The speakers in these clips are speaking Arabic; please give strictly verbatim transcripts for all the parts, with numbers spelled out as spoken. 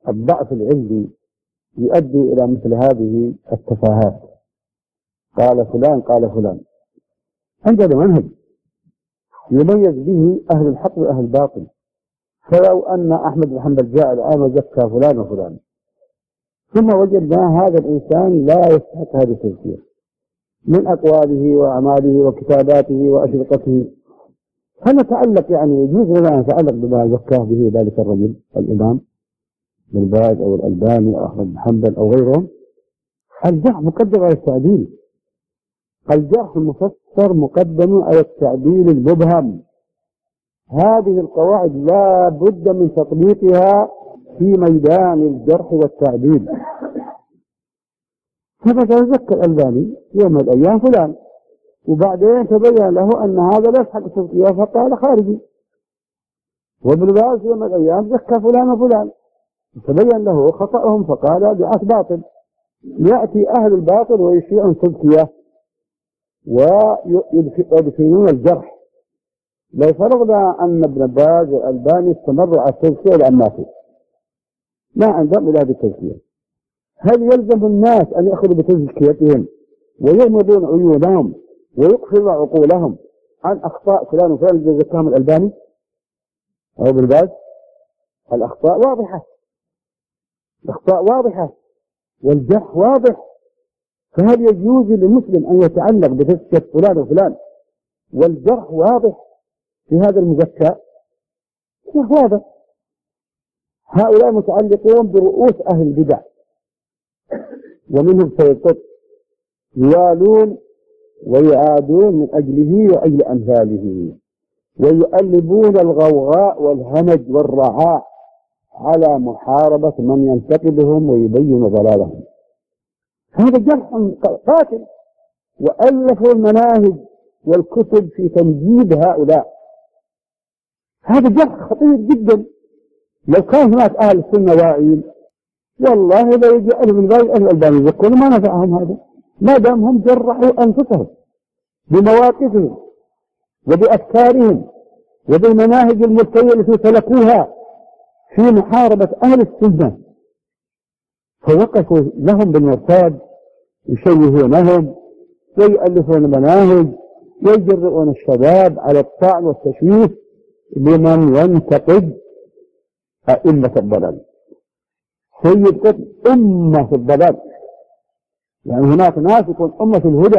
الضعف العلمي يؤدي إلى مثل هذه التفاهات. قال فلان قال فلان. عندنا منهج يميز به أهل الحق وأهل الباطل. فلو أن أحمد بن حنبل جاء الآن وزكى فلان وفلان، ثم وجدنا هذا الإنسان لا يستحق هذه التزكية من أقواله وأعماله وكتاباته وأشرطته، فنتعلق يعني يجوز لنا أن نتعلق بما زكاه به ذلك الرجل الإمام بن باز أو الألباني أو أحمد بن حنبل أو غيرهم. الجرح مقدم على التعديل، الجرح المفسر مقدم على التعديل المبهم. هذه القواعد لا بد من تطبيقها في ميدان الجرح والتعديل. فمثلا زكى الألباني يوم من الأيام فلان، وبعدين تبين له أن هذا لا يستحق التزكية فقال خارجي. وابن باز يوم من الأيام زكى فلان وفلان، تبين له خطأهم فقال دعاة باطل. يأتي أهل الباطل ويشيعون التزكية ويدخلون الجرح. لو فرضنا أن ابن باز والألباني استمروا على التزكية لأن ماتوا ما عندهم إلا هذه التزكية، هل يلزم الناس أن يأخذوا بتزكيتهم ويغمضون عيونهم ويقفلوا عقولهم عن أخطاء فلان وفلان الذي زكاهم الألباني أو ابن باز؟ الأخطاء واضحة، الأخطاء واضحة والجرح واضح. فهل يجوز للمسلم أن يتعلق بتزكية فلان وفلان والجرح واضح في هذا المزكى؟ واضح. هؤلاء متعلقون برؤوس أهل البدع ومنهم سيد قطب، يوالون ويعادون من أجله وأجل أمثاله، ويؤلبون الغوغاء والهمج والرعاع على محاربة من ينتقدهم ويبين ضلالهم. هذا جرح قاتل، وألفوا المناهج والكتب في تمجيد هؤلاء. هذا جرح خطير جدا. لو كان هناك أهل السنة واعين والله لا يجي أهل من غير أهل الألباني يذكرون ما نفعهم هذا، ما دام هم جرحوا أنفسهم بمواقفهم وبأفكارهم وبالمناهج الملتوية التي سلكوها في محاربة أهل السنة، فوقفوا لهم بالمرصاد يشوهونهم ويؤلفون المناهج ويجرؤون الشباب على الطعن والتشويه لمن ينتقد أئمة الضلال. سيد قطب أمة الضلال، يعني هناك ناس يكون أمة الهدى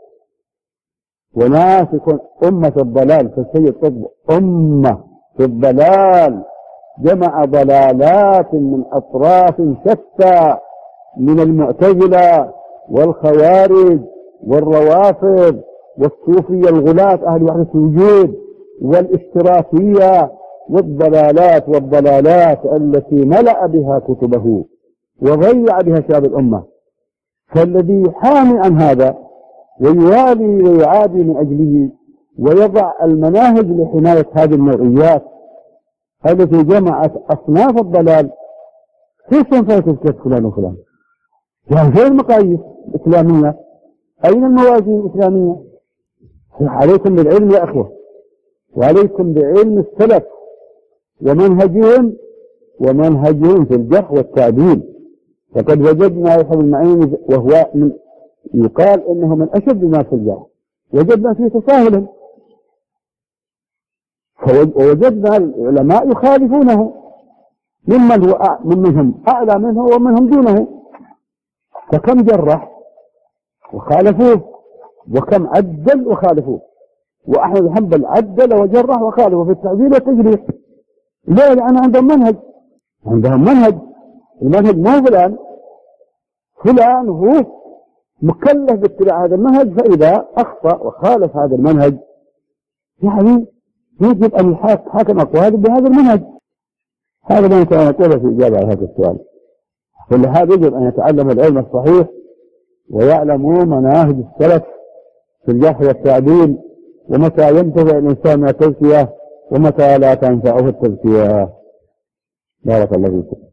وناس يكون أمة الضلال، فسيد قطب أمة في الضلال، جمع ضلالات من أطراف شتى من المعتزلة والخوارج والروافض والصوفية الغلاة أهل وحدة الوجود والاشتراكية والضلالات والضلالات التي ملأ بها كتبه وضيع بها شباب الأمة. فالذي يحامي عن هذا ويوالي ويعادي من أجله ويضع المناهج لحماية هذه النوعيات التي جمعت أصناف الضلال، كيف ينفع تذكر فلان وفلان؟ يعني فين المقاييس الإسلامية؟ أين الموازين الإسلامية؟ عليكم بالعلم يا أخوة، وعليكم بعلم السلف ومنهجهم ومنهجهم في الجرح والتعديل. فقد وجدنا يحيى بن معين وهو من يقال إنه من أشد الناس في الجرح، وجدنا فيه تساهلا، ووجدنا العلماء يخالفونه ممن هو منهم أعلى منه ومنهم دونه. فكم جرح وخالفوه وكم عدل وخالفوه، وأحمد بن حنبل عدل وجرح وخالفه في التعديل والتجريح. ليه؟ لأن عندهم منهج، عندهم منهج. المنهج مو فلان فلان هو مكلف باتباع هذا المنهج، فإذا أخطأ وخالف هذا المنهج يعني يجب أن يحاكم أقواله بهذا المنهج. هذا ما يمكن أن أقوله في إجابة على هذا السؤال. ولهذا يجب أن يتعلم العلم الصحيح ويعلموا مناهج السلف في الجرح والتعديل، ومتى ينتفع الإنسان من التزكية ومتى لا تنفعه التزكية. بارك الله فيكم.